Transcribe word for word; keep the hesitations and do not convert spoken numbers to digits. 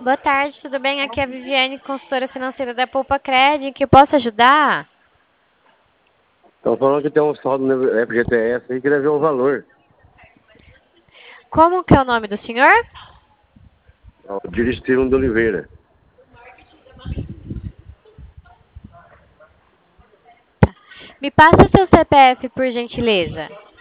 Boa tarde, tudo bem? Aqui é a Viviane, consultora financeira da Poupa Cred, que eu posso ajudar? Estão falando que tem um saldo no F G T S aí, queria ver o valor. Como que é o nome do senhor? É o Diristino de Oliveira. Me passa seu C P F, por gentileza.